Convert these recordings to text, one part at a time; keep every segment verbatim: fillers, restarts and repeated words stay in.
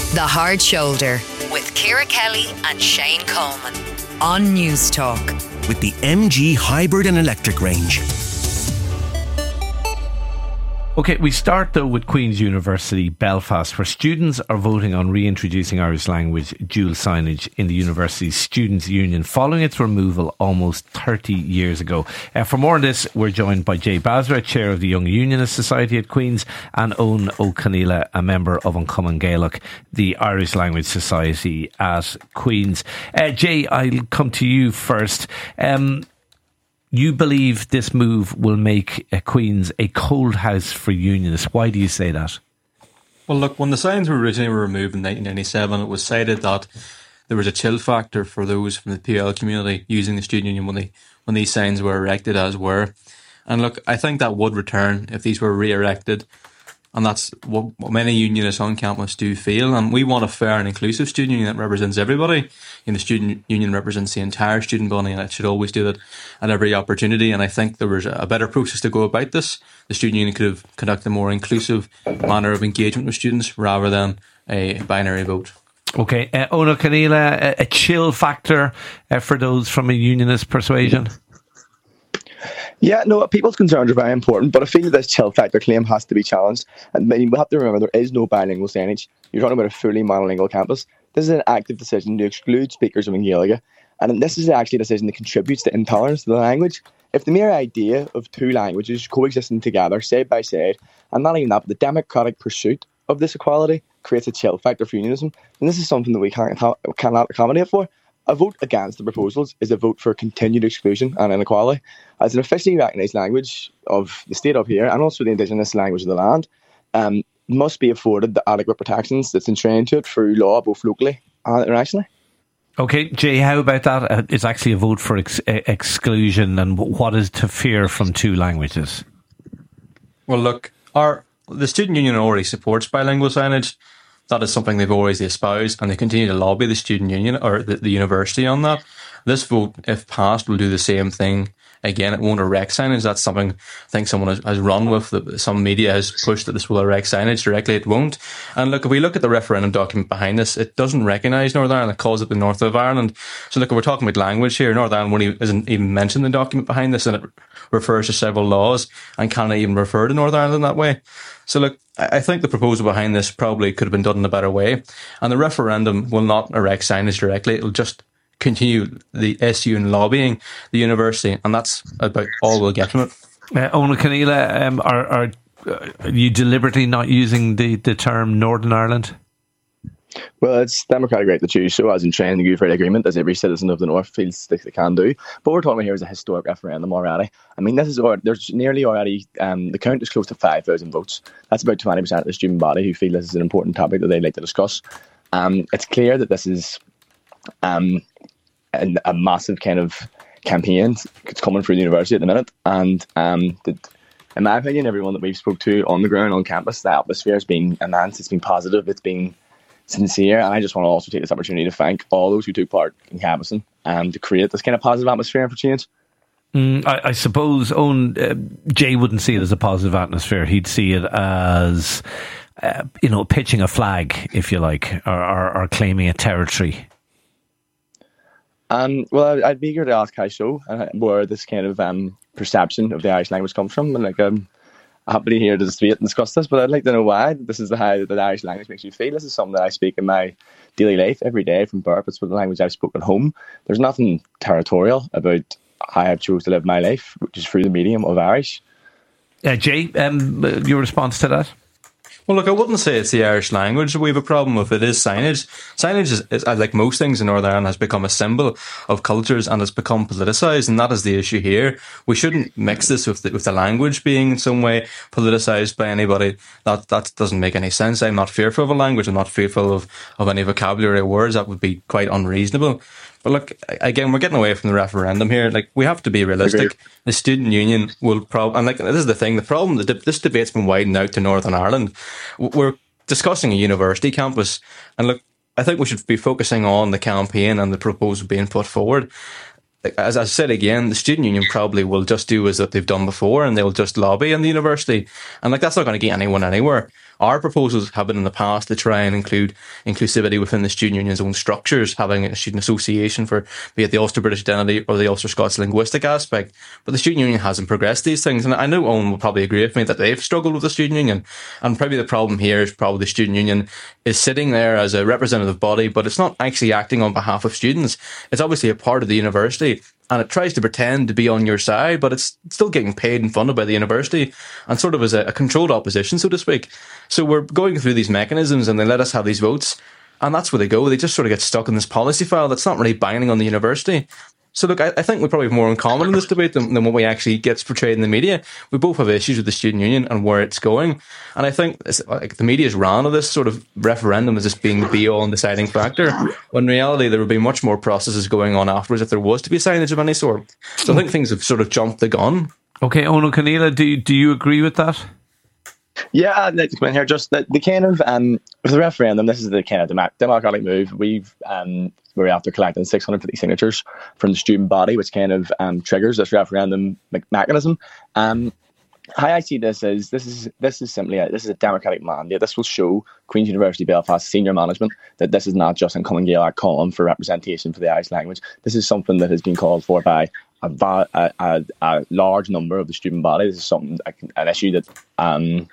The Hard Shoulder with Ciara Kelly and Shane Coleman on News Talk. With the M G hybrid and electric range. OK, we start though with Queen's University Belfast, where students are voting on reintroducing Irish language dual signage in the university's Students' Union following its removal almost thirty years ago. Uh, for more on this, we're joined by Jay Basra, Chair of the Young Unionist Society at Queen's, and Owen O'Conneilla, a member of Uncommon Gaelic, the Irish Language Society at Queen's. Uh, Jay, I'll come to you first. Um, You believe this move will make uh, Queen's a cold house for unionists. Why do you say that? Well, look, when the signs were originally removed in nineteen ninety-seven, it was cited that there was a chill factor for those from the P L community using the student union when they when these signs were erected as were. And look, I think that would return if these were re-erected. And that's what, what many unionists on campus do feel. And we want a fair and inclusive student union that represents everybody. And the student union represents the entire student body, and it should always do that at every opportunity. And I think there was a better process to go about this. The student union could have conducted a more inclusive manner of engagement with students rather than a binary vote. OK. Uh, Owen O'Conneilla, a, a chill factor uh, for those from a unionist persuasion? Yeah, no, people's concerns are very important, but I feel this chill factor claim has to be challenged. And we have to remember there is no bilingual signage. You're talking about a fully monolingual campus. This is an active decision to exclude speakers of Gaelic, and this is actually a decision that contributes to intolerance to the language. If the mere idea of two languages coexisting together, side by side, and not even that, but the democratic pursuit of this equality creates a chill factor for unionism, then this is something that we can't, cannot accommodate for. A vote against the proposals is a vote for continued exclusion and inequality. As an officially recognised language of the state up here, and also the indigenous language of the land, um, must be afforded the adequate protections that's enshrined to it through law, both locally and internationally. OK, Jay, how about that? Uh, it's actually a vote for ex- exclusion, and what is to fear from two languages? Well, look, our the student union already supports bilingual signage. That is something they've always espoused, and they continue to lobby the student union or the, the university on that. This vote, if passed, will do the same thing. Again, it won't erect signage. That's something I think someone has, has run with. That some media has pushed that this will erect signage. Directly, it won't. And look, if we look at the referendum document behind this, it doesn't recognise Northern Ireland. It calls it the North of Ireland. So look, if we're talking about language here, Northern Ireland isn't even mentioned in the document behind this, and it refers to several laws and cannot even refer to Northern Ireland in that way. So look, I think the proposal behind this probably could have been done in a better way. And the referendum will not erect signage directly. It'll just continue the S U and lobbying the university, and that's about all we'll get from it. Uh, Owen O'Conneilla, um, are, are, are you deliberately not using the, the term Northern Ireland? Well, it's democratic right to choose so, as in trying the Good Friday Agreement, as every citizen of the North feels they can do. But what we're talking about here is a historic referendum already. I mean, this is there's nearly already, um, the count is close to five thousand votes. That's about twenty percent of the student body who feel this is an important topic that they'd like to discuss. Um, it's clear that this is um, a, a massive kind of campaign. It's coming through the university at the minute. And um, the, in my opinion, everyone that we've spoke to on the ground, on campus, the atmosphere has been enhanced, it's been positive, it's been sincere, and I just want to also take this opportunity to thank all those who took part in canvassing and to create this kind of positive atmosphere for change. Mm, I, I suppose Owen, uh, Jay wouldn't see it as a positive atmosphere. He'd see it as, uh, you know, pitching a flag, if you like, or, or, or claiming a territory. Um, well, I'd be eager to ask how so, uh, where this kind of um, perception of the Irish language comes from, and like um. happily here to debate and discuss this, but I'd like to know why this is the how that the Irish language makes you feel. This is something that I speak in my daily life every day from birth. It's the language I've spoken at home. There's nothing territorial about how I've chose to live my life, which is through the medium of Irish. Uh, Jay, um, your response to that? Well, look, I wouldn't say it's the Irish language we have a problem with. It is signage. Signage, is, is, like most things in Northern Ireland, has become a symbol of cultures and has become politicised, and that is the issue here. We shouldn't mix this with the, with the language being in some way politicised by anybody. That that doesn't make any sense. I'm not fearful of a language. I'm not fearful of, of any vocabulary or words. That would be quite unreasonable. But look, again, we're getting away from the referendum here. Like, we have to be realistic. Agreed. The student union will probably, and like, this is the thing, the problem, the, this debate's been widened out to Northern Ireland. We're discussing a university campus, and look, I think we should be focusing on the campaign and the proposal being put forward. As I said again, the student union probably will just do as that they've done before, and they'll just lobby in the university. And like, that's not going to get anyone anywhere. Our proposals have been in the past to try and include inclusivity within the student union's own structures, having a student association for be it the Ulster British identity or the Ulster Scots linguistic aspect. But the student union hasn't progressed these things. And I know Owen will probably agree with me that they've struggled with the student union. And probably the problem here is probably the student union is sitting there as a representative body, but it's not actually acting on behalf of students. It's obviously a part of the university. And it tries to pretend to be on your side, but it's still getting paid and funded by the university and sort of as a, a controlled opposition, so to speak. So we're going through these mechanisms and they let us have these votes. And that's where they go. They just sort of get stuck in this policy file that's not really binding on the university. So look, I, I think we probably have more in common in this debate than, than what we actually gets portrayed in the media. We both have issues with the student union and where it's going. And I think it's, like, the media's ran on this sort of referendum as this being the be-all and deciding factor. When in reality, there would be much more processes going on afterwards if there was to be signage of any sort. So I think things have sort of jumped the gun. Okay, Ono Keneally, do you, do you agree with that? Yeah, I'd like to come in here. Just the, the kind of um, with the referendum, this is the kind of dem- democratic move. We've um, we're after collecting six hundred fifty signatures from the student body, which kind of um, triggers this referendum me- mechanism. Um, how I see this is this is this is simply a, this is a democratic mandate. This will show Queen's University Belfast senior management that this is not just an Common Gaelic column for representation for the Irish language. This is something that has been called for by a, a, a, a large number of the student body. This is something an issue that. Um,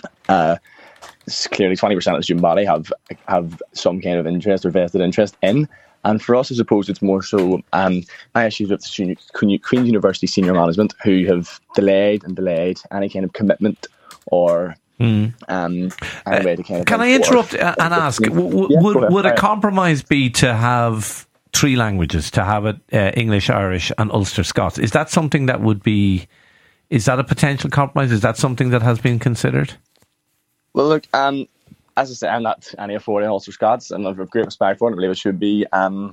Uh, clearly twenty percent of the student body have have some kind of interest or vested interest in. And for us, I suppose it's more so um, my issues with the student, Queen's University senior management who have delayed and delayed any kind of commitment or mm. um, any way to kind of... Can I interrupt and ask, w- yeah, would, would a compromise be to have three languages, to have it uh, English, Irish and Ulster Scots? Is that something that would be... Is that a potential compromise? Is that something that has been considered? Well, look, um, as I say, I'm not any authority on Ulster Scots, and I have great respect for it. I believe it should be um,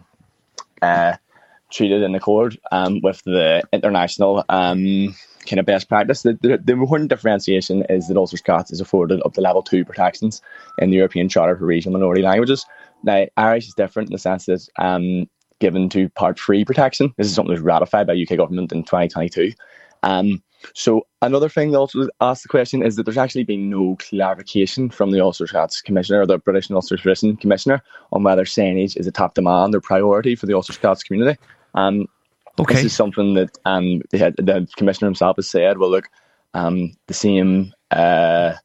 uh, treated in accord um, with the international um, kind of best practice. The, the, the important differentiation is that Ulster Scots is afforded up to level two protections in the European Charter for Regional Minority Languages. Now, Irish is different in the sense that um, given to Part three protection. This is something that was ratified by U K government in twenty twenty-two. Um, so another thing that also asked the question is that there's actually been no clarification from the Ulster Scots Commissioner or the British and Ulster Tradition Commissioner on whether signage is a top demand or priority for the Ulster Scots community. Um, okay. This is something that um, the, head, the Commissioner himself has said, well, look, um, the same... Uh,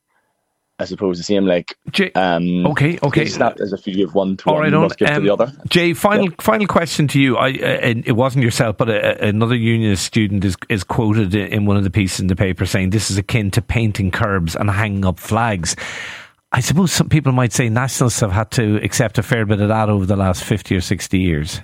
I suppose the same, like Jay, um, okay, okay. It's not as if you give one to All one, right, you must give um, to the other. Jay, final yeah. final question to you. I, uh, it wasn't yourself, but a, another unionist student is is quoted in one of the pieces in the paper saying this is akin to painting curbs and hanging up flags. I suppose some people might say nationalists have had to accept a fair bit of that over the last fifty or sixty years.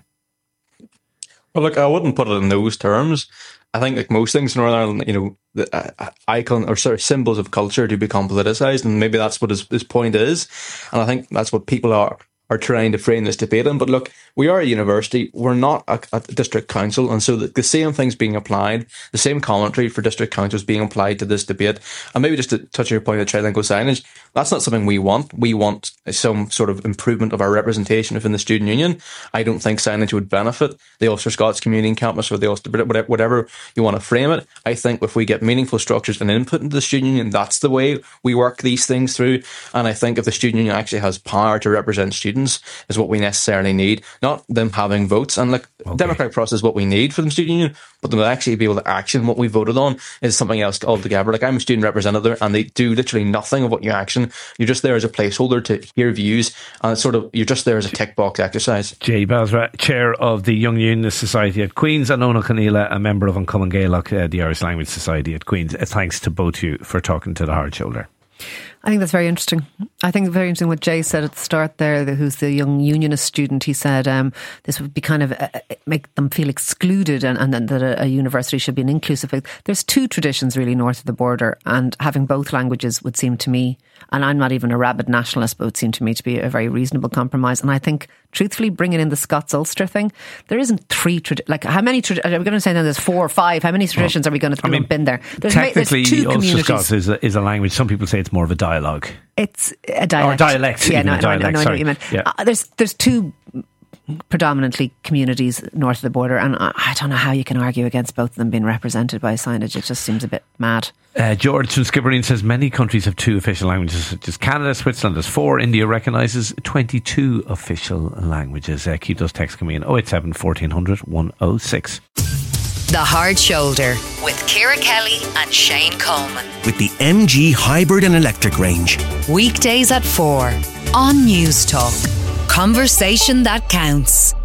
Well, look, I wouldn't put it in those terms. I think, like most things in Northern Ireland, you know, the uh, icon or sorry, symbols of culture do become politicized, and maybe that's what his, his point is. And I think that's what people are are trying to frame this debate in. But look, we are a university. We're not a, a district council. And so the, the same things being applied, the same commentary for district councils being applied to this debate. And maybe just to touch on your point of trilingual signage, that's not something we want. We want some sort of improvement of our representation within the student union. I don't think signage would benefit the Ulster Scots community in campus or the Ulster, whatever you want to frame it. I think if we get meaningful structures and input into the student union, that's the way we work these things through. And I think if the student union actually has power to represent students, is what we necessarily need, not them having votes. And like okay. democratic process is what we need for the student union, but them actually be able to action what we voted on is something else altogether. Like I'm a student representative and they do literally nothing of what you action. You're just there as a placeholder to hear views, and it's sort of you're just there as a tick box exercise. Jay Basra, chair of the Young Unionist Society at Queen's, and Ona Keneally, a member of Uncommon Gaelic, uh, the Irish Language Society at Queen's. Uh, thanks to both of you for talking to the Hard Shoulder. I think that's very interesting. I think very interesting what Jay said at the start there, who's the young unionist student. He said um, this would be kind of uh, make them feel excluded, and, and, and that a, a university should be an inclusive. There's two traditions really north of the border, and having both languages would seem to me, and I'm not even a rabid nationalist, but it would seem to me to be a very reasonable compromise. And I think, truthfully, bringing in the Scots-Ulster thing, there isn't three, tradi- like how many, tradi- are we going to say now there's four or five, how many traditions well, are we going to lump in there? There's technically, ma- there's two Ulster Scots is a, is a language. Some people say it's more of a dialogue. It's a dialect. Or dialect. Yeah, no, a dialect, no, no, I know sorry. what you mean. Yeah. Uh, there's, there's two predominantly communities north of the border, and I, I don't know how you can argue against both of them being represented by signage. It just seems a bit mad. Uh, George from Skibbereen says many countries have two official languages, such as Canada. Switzerland has four. India recognises twenty-two official languages. Uh, keep those texts coming in. oh eight seven, fourteen hundred, one oh six. The Hard Shoulder with Ciara Kelly and Shane Coleman. With the M G hybrid and electric range. Weekdays at four on News Talk. Conversation that counts.